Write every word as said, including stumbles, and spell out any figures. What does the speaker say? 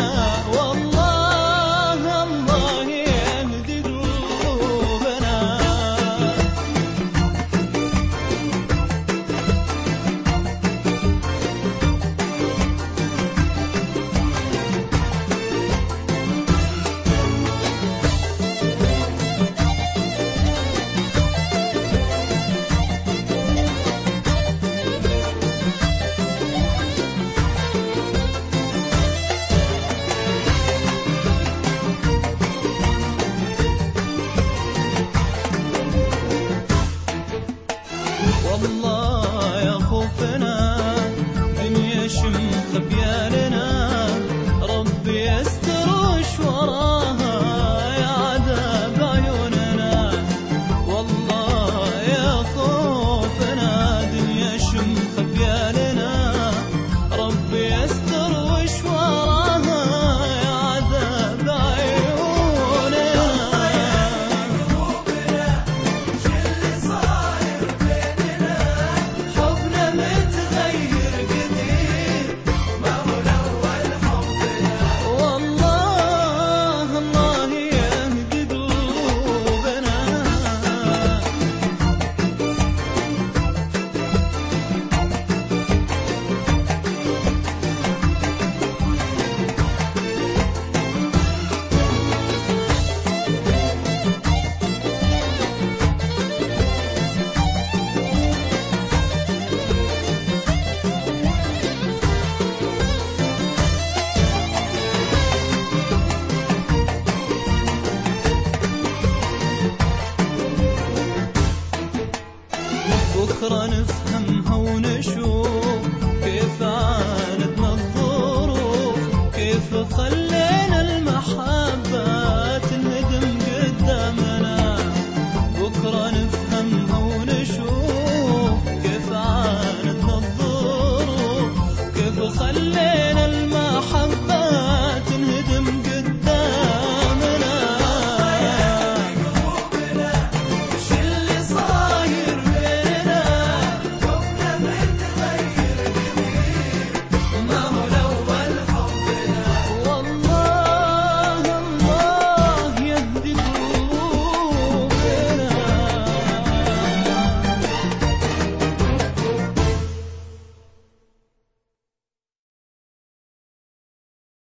والله الله يهدي قلوبنا. والله يا خوفنا دنيا شمخ بيالنا، ربي يستر وش وراها يا عذاب عيوننا. والله يا خوفنا دنيا شمخ بيالنا، ربي يستر وش وراها يا عذاب عيوننا. بكرة نفهمها ونشوف كيف عانتنا الظروف، كيف خلت